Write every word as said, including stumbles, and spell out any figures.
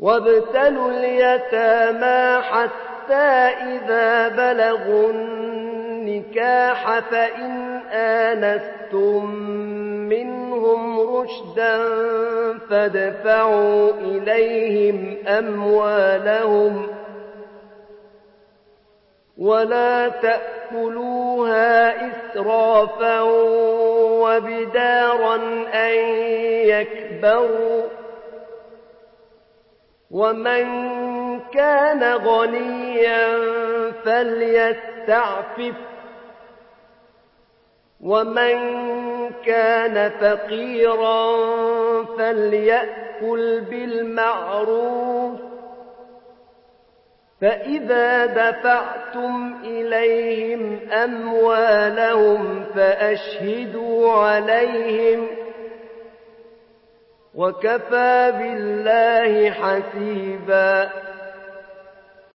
وابتلوا اليتامى حتى إذا بلغوا النكاح فإن آنستم منهم رشدا فادفعوا إليهم أموالهم ولا تأكلوها إسرافا وبدارا أن يكبروا ومن كان غنيا فليستعفف ومن كان فقيرا فليأكل بالمعروف فإذا دفعتم إليهم أموالهم فأشهدوا عليهم وكفى بالله حسيبا